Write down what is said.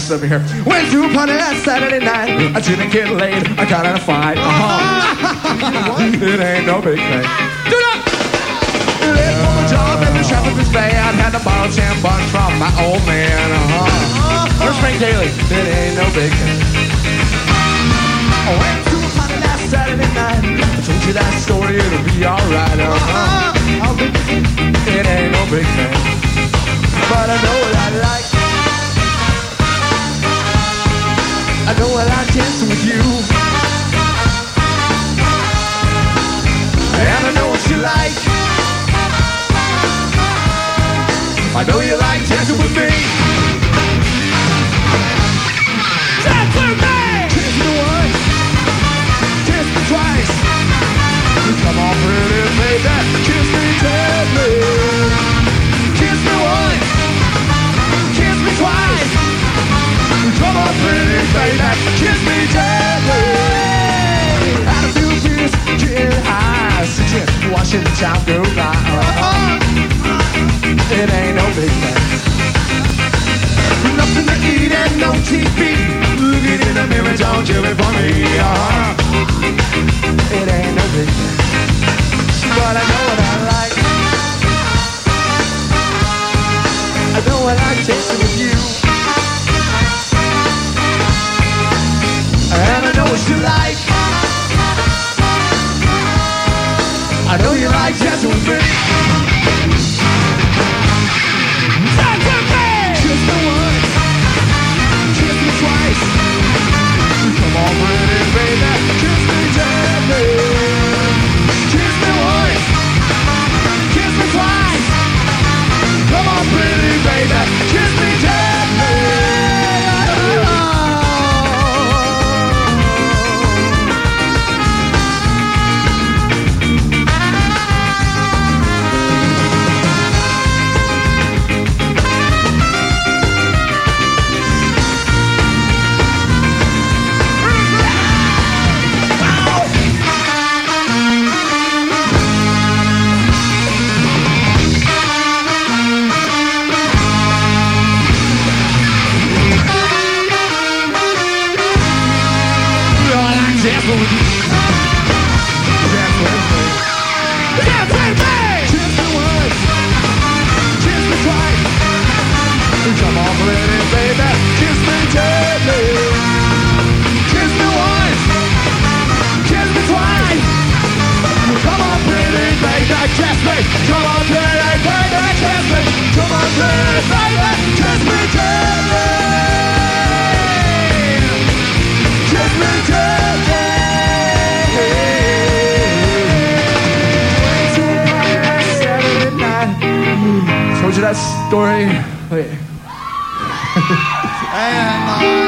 rest of me here. Went to a party last Saturday night. I didn't get laid. I got in a fight. It ain't no big thing. Do not. Late for my job and the traffic was bad. Had to borrow 10 bucks from my old man. Where's Frank Daly? It ain't no big thing. I went to a party last Saturday night. I told you that story, it'll be alright. It ain't no big thing, but I know what I like. I know I like dancing with you, and I know what you like. I know you like dancing with me. Dance with me! Kiss me once, kiss me twice. Come on, pretty baby, kiss me gently. Kiss me once, kiss me twice. Come on, pretty baby, kiss me gently. Had a few beers, getting high, sitting, watching the time go by. It ain't no big thing. Nothing to eat and no TV. Looking in the mirror, don't you it for me. It ain't no big thing, but I know what I like. I know I like dancing with you, and I know what you like. I know you like dancing with me. Dance with me! Kiss me once, kiss me twice. Come on, pretty baby, kiss me gently. Kiss me once, kiss me twice. Come on, pretty baby, kiss me gently. Dance with me. Dance with me. Dance with me. Kiss me once, kiss me twice. Come on, pretty baby, kiss me gently. Kiss me once, kiss me twice. Come on, pretty baby, kiss me. Come on, pretty baby, kiss me. Come on, pretty baby, kiss me gently. Kiss me gently. Told you that story. Oh, yeah. And